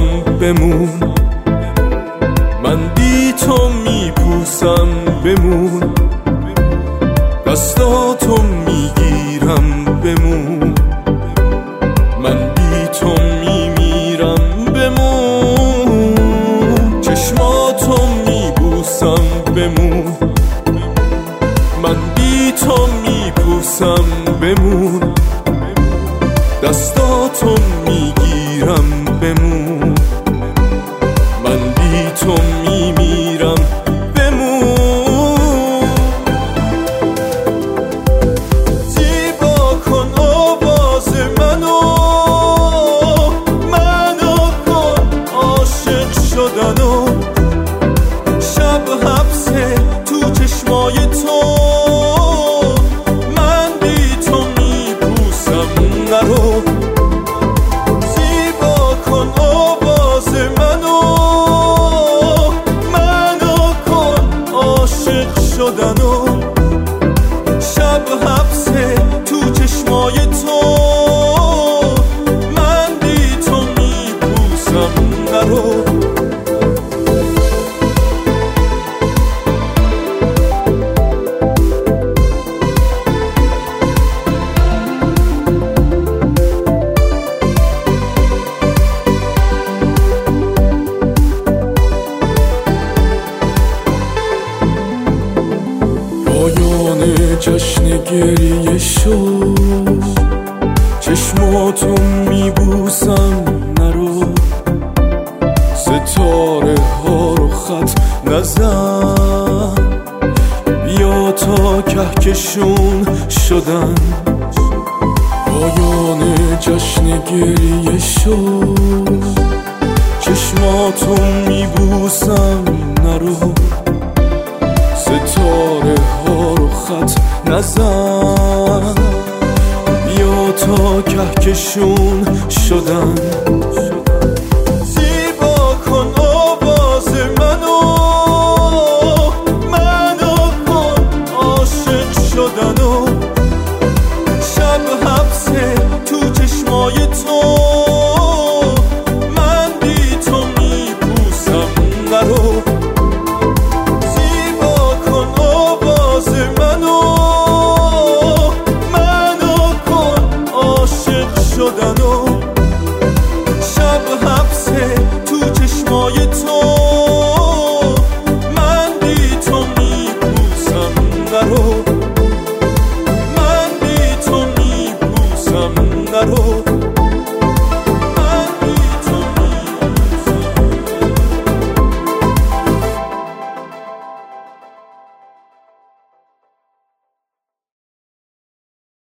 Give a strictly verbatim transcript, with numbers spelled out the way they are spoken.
بمون، من بی تو میپوسم بمون، دستاتو میگیرم بمون، من بی تو میمیرم بمون، چشماتو میبوسم بمون، من بی تو میپوسم بمون، دستاتو میگیرم بمون، من بی تو میمیرم بمون. زیبا کن آواز منو، منو کن عاشق شدنو، شب حبسه تو چشمای تو، من بی تو میپوسم نرو. زیبا کن آواز منو، منو کن عاشق شدنو، شب حبسه تو چشمای تو، من بی تو میپوسم نرو. پایان جشن گریه شد، چشماتو میبوسم نرو، ستاره ها رو خط نزن، بیا تا کهکشون شدن. پایان جشن گریه شد، چشماتو میبوسم نرو، ستاره ها رو خط نزن، بیا تا کهکشون شدن. زیبا کن آواز منو، منو کن عاشق شدنو، شب